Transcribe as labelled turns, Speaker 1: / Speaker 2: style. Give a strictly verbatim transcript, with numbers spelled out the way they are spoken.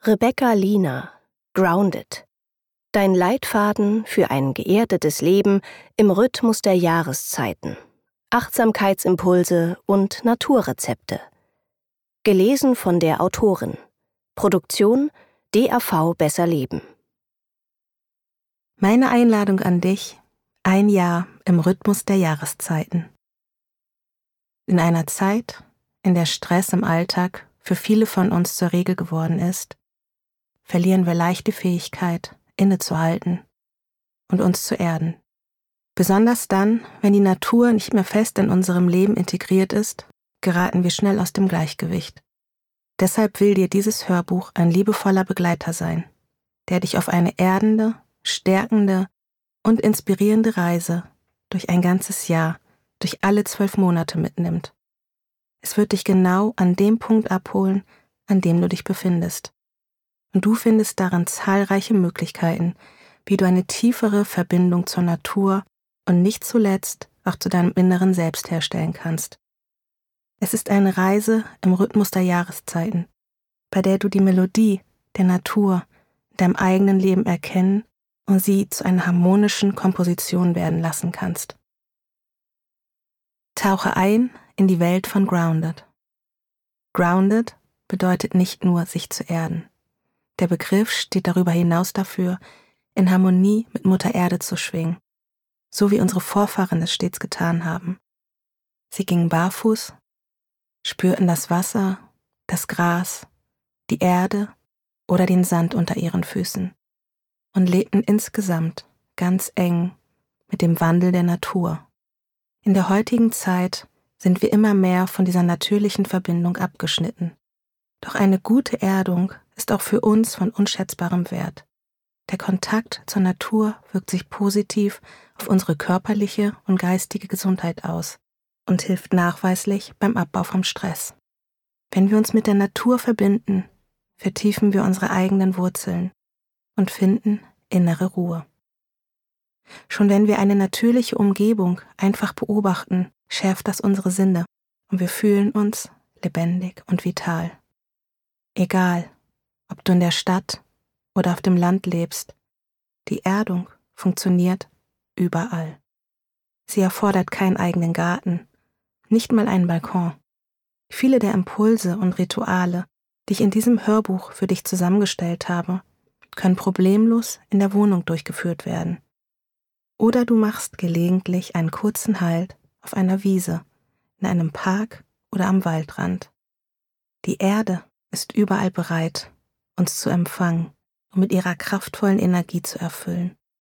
Speaker 1: Rebecca Lina, Grounded. Dein Leitfaden für ein geerdetes Leben im Rhythmus der Jahreszeiten. Achtsamkeitsimpulse und Naturrezepte. Gelesen von der Autorin. Produktion D A V Besser Leben.
Speaker 2: Meine Einladung an dich: ein Jahr im Rhythmus der Jahreszeiten. In einer Zeit, in der Stress im Alltag für viele von uns zur Regel geworden ist, verlieren wir leicht die Fähigkeit, innezuhalten und uns zu erden. Besonders dann, wenn die Natur nicht mehr fest in unserem Leben integriert ist, geraten wir schnell aus dem Gleichgewicht. Deshalb will dir dieses Hörbuch ein liebevoller Begleiter sein, der dich auf eine erdende, stärkende und inspirierende Reise durch ein ganzes Jahr, durch alle zwölf Monate mitnimmt. Es wird dich genau an dem Punkt abholen, an dem du dich befindest. Und du findest darin zahlreiche Möglichkeiten, wie du eine tiefere Verbindung zur Natur und nicht zuletzt auch zu deinem inneren Selbst herstellen kannst. Es ist eine Reise im Rhythmus der Jahreszeiten, bei der du die Melodie der Natur in deinem eigenen Leben erkennen und sie zu einer harmonischen Komposition werden lassen kannst. Tauche ein in die Welt von Grounded. Grounded bedeutet nicht nur, sich zu erden. Der Begriff steht darüber hinaus dafür, in Harmonie mit Mutter Erde zu schwingen, so wie unsere Vorfahren es stets getan haben. Sie gingen barfuß, spürten das Wasser, das Gras, die Erde oder den Sand unter ihren Füßen und lebten insgesamt ganz eng mit dem Wandel der Natur. In der heutigen Zeit sind wir immer mehr von dieser natürlichen Verbindung abgeschnitten. Doch eine gute Erdung ist auch für uns von unschätzbarem Wert. Der Kontakt zur Natur wirkt sich positiv auf unsere körperliche und geistige Gesundheit aus und hilft nachweislich beim Abbau vom Stress. Wenn wir uns mit der Natur verbinden, vertiefen wir unsere eigenen Wurzeln und finden innere Ruhe. Schon wenn wir eine natürliche Umgebung einfach beobachten, schärft das unsere Sinne und wir fühlen uns lebendig und vital. Egal, ob du in der Stadt oder auf dem Land lebst, die Erdung funktioniert überall. Sie erfordert keinen eigenen Garten, nicht mal einen Balkon. Viele der Impulse und Rituale, die ich in diesem Hörbuch für dich zusammengestellt habe, können problemlos in der Wohnung durchgeführt werden. Oder du machst gelegentlich einen kurzen Halt auf einer Wiese, in einem Park oder am Waldrand. Die Erde ist überall bereit, uns zu empfangen und mit ihrer kraftvollen Energie zu erfüllen.